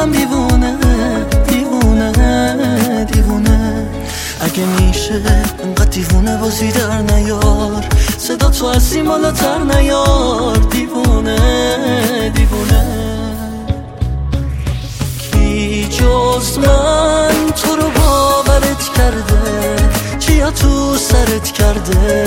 شدم دیوونه دیوونه دیوونه. اگه میشه انقدر دیوونه بازی در نیار، صدا تو از این بالاتر نیار. دیوونه دیوونه. کی جز من تو رو باورت کرده، چیا تو سرت کرده؟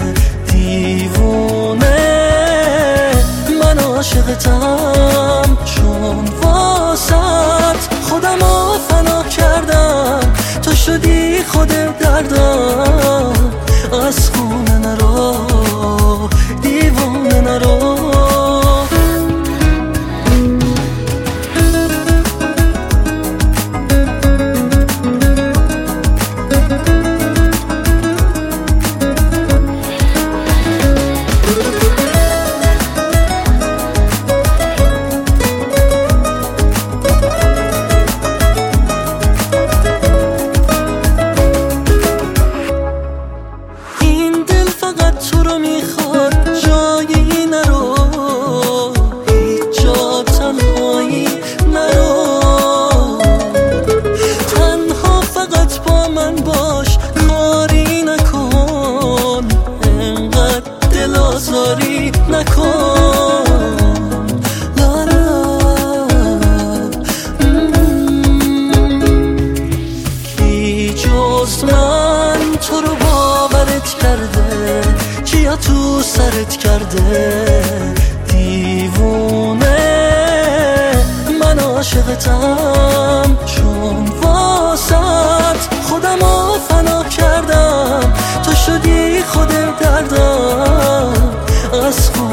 دیوونه من عاشقتم، چون واسط خودمو فنا کردم. تو شدی خود دردم، از خونه نرو دیوونه نرو. تو رو میخواد جایی نرو، هیچ جا تنهایی نرو. تنها فقط با من باش، کاری نکن، انقدر دل آزاری نکن. لالا کی جز من تو رو باورت کرده، چیا تو سرت کرده؟ دیوونه من عاشقتم، چون واسط خودمو فنا کردم. تو شدی خود دردم، از